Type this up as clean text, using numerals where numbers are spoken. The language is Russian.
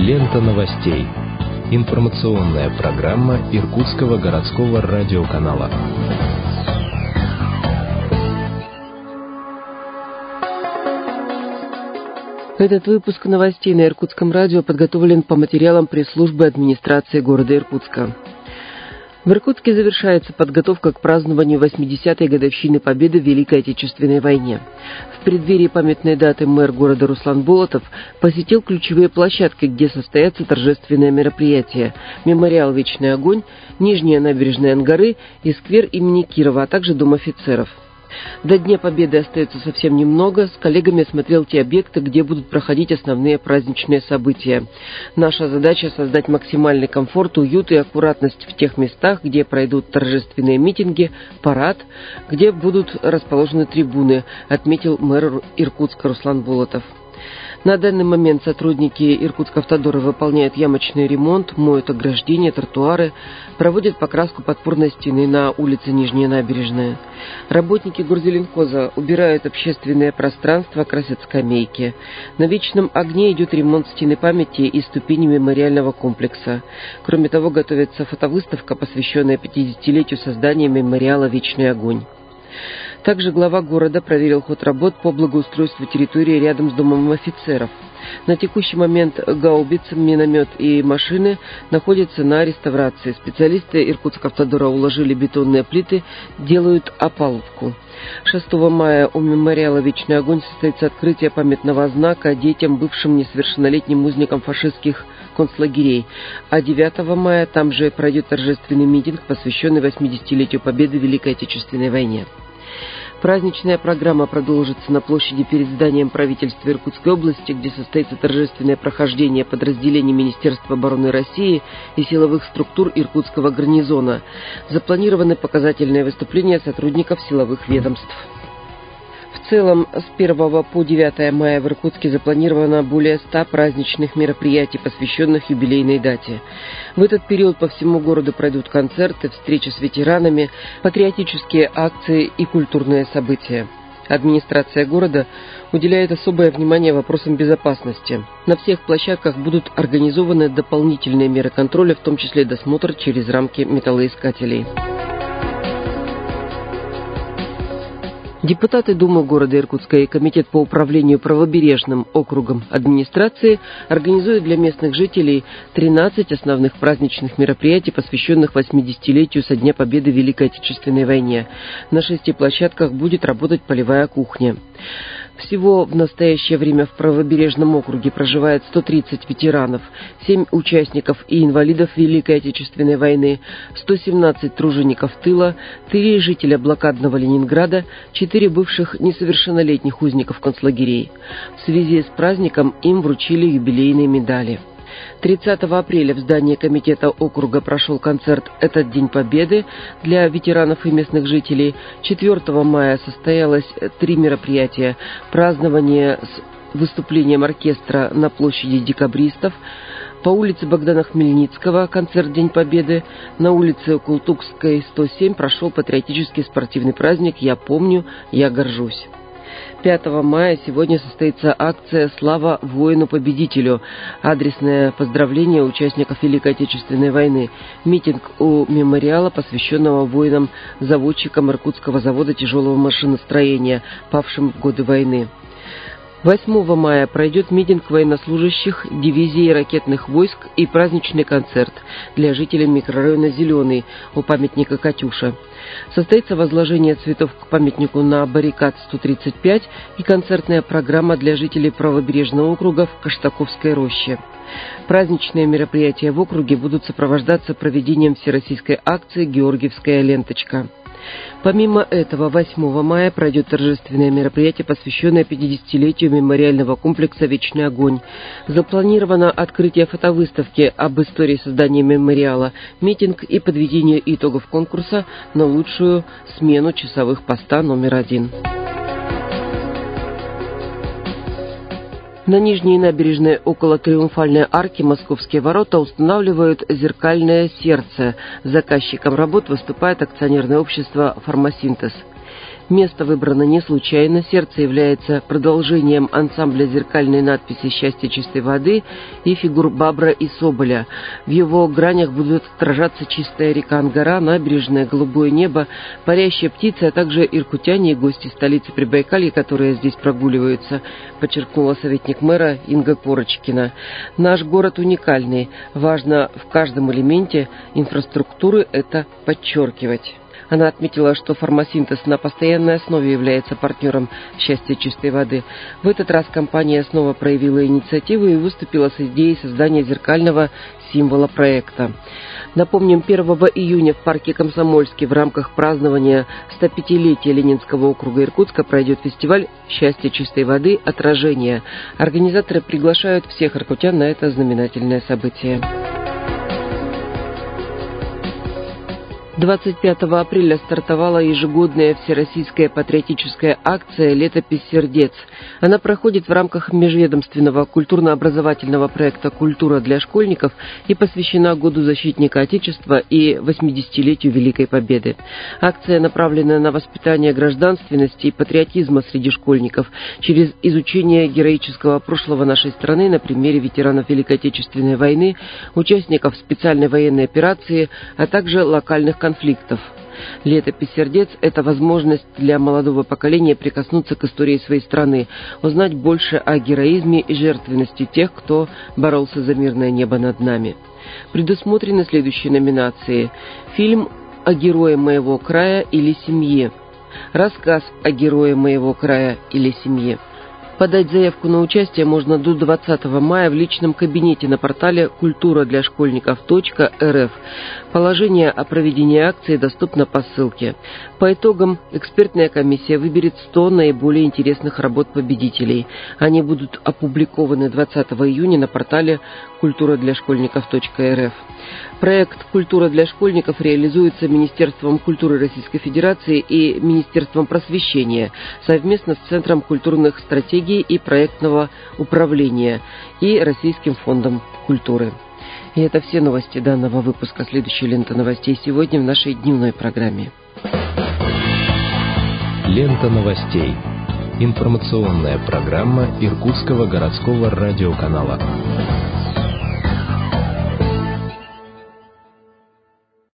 Лента новостей. Информационная программа Иркутского городского радиоканала. Этот выпуск новостей на Иркутском радио подготовлен по материалам пресс-службы администрации города Иркутска. В Иркутске завершается подготовка к празднованию 80-й годовщины Победы в Великой Отечественной войне. В преддверии памятной даты мэр города Руслан Болотов посетил ключевые площадки, где состоятся торжественные мероприятия: мемориал «Вечный огонь», Нижняя набережная Ангары и сквер имени Кирова, а также Дом офицеров. До Дня Победы остается совсем немного. С коллегами осмотрел те объекты, где будут проходить основные праздничные события. Наша задача — создать максимальный комфорт, уют и аккуратность в тех местах, где пройдут торжественные митинги, парад, где будут расположены трибуны, отметил мэр Иркутска Руслан Болотов. На данный момент сотрудники Иркутскавтодора выполняют ямочный ремонт, моют ограждения, тротуары, проводят покраску подпорной стены на улице Нижняя набережная. Работники горзеленхоза убирают общественное пространство, красят скамейки. На Вечном огне идет ремонт стены памяти и ступени мемориального комплекса. Кроме того, готовится фотовыставка, посвященная 50-летию создания мемориала «Вечный огонь». Также глава города проверил ход работ по благоустройству территории рядом с Домом офицеров. На текущий момент гаубицы, миномет и машины находятся на реставрации. Специалисты Иркутскавтодора уложили бетонные плиты, делают опалубку. 6 мая у мемориала «Вечный огонь» состоится открытие памятного знака детям, бывшим несовершеннолетним узникам фашистских концлагерей. А 9 мая там же пройдет торжественный митинг, посвященный 80-летию Победы в Великой Отечественной войне. Праздничная программа продолжится на площади перед зданием правительства Иркутской области, где состоится торжественное прохождение подразделений Министерства обороны России и силовых структур Иркутского гарнизона. Запланированы показательные выступления сотрудников силовых ведомств. В целом, с 1 по 9 мая в Иркутске запланировано более 100 праздничных мероприятий, посвященных юбилейной дате. В этот период по всему городу пройдут концерты, встречи с ветеранами, патриотические акции и культурные события. Администрация города уделяет особое внимание вопросам безопасности. На всех площадках будут организованы дополнительные меры контроля, в том числе досмотр через рамки металлоискателей. Депутаты Думы города Иркутска и Комитет по управлению правобережным округом администрации организуют для местных жителей 13 основных праздничных мероприятий, посвященных 80-летию со Дня Победы в Великой Отечественной войне. На 6 площадках будет работать полевая кухня. Всего в настоящее время в правобережном округе проживает 130 ветеранов, 7 участников и инвалидов Великой Отечественной войны, 117 тружеников тыла, 3 жителя блокадного Ленинграда, 4 бывших несовершеннолетних узников концлагерей. В связи с праздником им вручили юбилейные медали. 30 апреля в здании комитета округа прошел концерт «Этот День Победы» для ветеранов и местных жителей. 4 мая состоялось 3 мероприятия: празднование с выступлением оркестра на площади декабристов, по улице Богдана Хмельницкого концерт «День Победы», на улице Култукской, 107 прошел патриотический спортивный праздник «Я помню, я горжусь». 5 мая сегодня состоится акция «Слава воину-победителю», адресное поздравление участников Великой Отечественной войны, митинг у мемориала, посвященного воинам-заводчикам Иркутского завода тяжелого машиностроения, павшим в годы войны. 8 мая пройдет митинг военнослужащих дивизии ракетных войск и праздничный концерт для жителей микрорайона «Зеленый» у памятника «Катюша». Состоится возложение цветов к памятнику на баррикад 135 и концертная программа для жителей правобережного округа в Каштаковской роще. Праздничные мероприятия в округе будут сопровождаться проведением всероссийской акции «Георгиевская ленточка». Помимо этого, 8 мая пройдет торжественное мероприятие, посвященное 50-летию мемориального комплекса «Вечный огонь». Запланировано открытие фотовыставки об истории создания мемориала, митинг и подведение итогов конкурса на лучшую смену часовых поста номер 1. На Нижней набережной около Триумфальной арки Московские ворота устанавливают зеркальное сердце. Заказчиком работ выступает акционерное общество «Формосинтез». Место выбрано не случайно. Сердце является продолжением ансамбля зеркальной надписи «Счастье чистой воды» и фигур Бабра и Соболя. В его гранях будут отражаться чистая река Ангара, набережная, голубое небо, парящие птицы, а также иркутяне и гости столицы Прибайкалья, которые здесь прогуливаются, подчеркнула советник мэра Инга Корочкина. Наш город уникальный. Важно в каждом элементе инфраструктуры это подчеркивать. Она отметила, что «Фармасинтез» на постоянной основе является партнером «Счастья чистой воды». В этот раз компания снова проявила инициативу и выступила с идеей создания зеркального символа проекта. Напомним, 1 июня в парке Комсомольский в рамках празднования 105-летия Ленинского округа Иркутска пройдет фестиваль «Счастье чистой воды. Отражение». Организаторы приглашают всех иркутян на это знаменательное событие. 25 апреля стартовала ежегодная всероссийская патриотическая акция «Летопись сердец». Она проходит в рамках межведомственного культурно-образовательного проекта «Культура для школьников» и посвящена Году защитника Отечества и 80-летию Великой Победы. Акция направлена на воспитание гражданственности и патриотизма среди школьников через изучение героического прошлого нашей страны на примере ветеранов Великой Отечественной войны, участников специальной военной операции, а также локальных конфликтов. «Летопись сердец» — это возможность для молодого поколения прикоснуться к истории своей страны, узнать больше о героизме и жертвенности тех, кто боролся за мирное небо над нами. Предусмотрены следующие номинации: фильм о герое моего края или семье, рассказ о герое моего края или семье. Подать заявку на участие можно до 20 мая в личном кабинете на портале kultura-для-школьников.рф. Положение о проведении акции доступно по ссылке. По итогам экспертная комиссия выберет 100 наиболее интересных работ победителей. Они будут опубликованы 20 июня на портале kultura-для-школьников.рф. Проект «Культура для школьников» реализуется Министерством культуры Российской Федерации и Министерством просвещения совместно с Центром культурных стратегий и проектного управления и Российским фондом культуры. И это все новости данного выпуска. Следующая лента новостей сегодня в нашей дневной программе. Лента новостей. Информационная программа Иркутского городского радиоканала.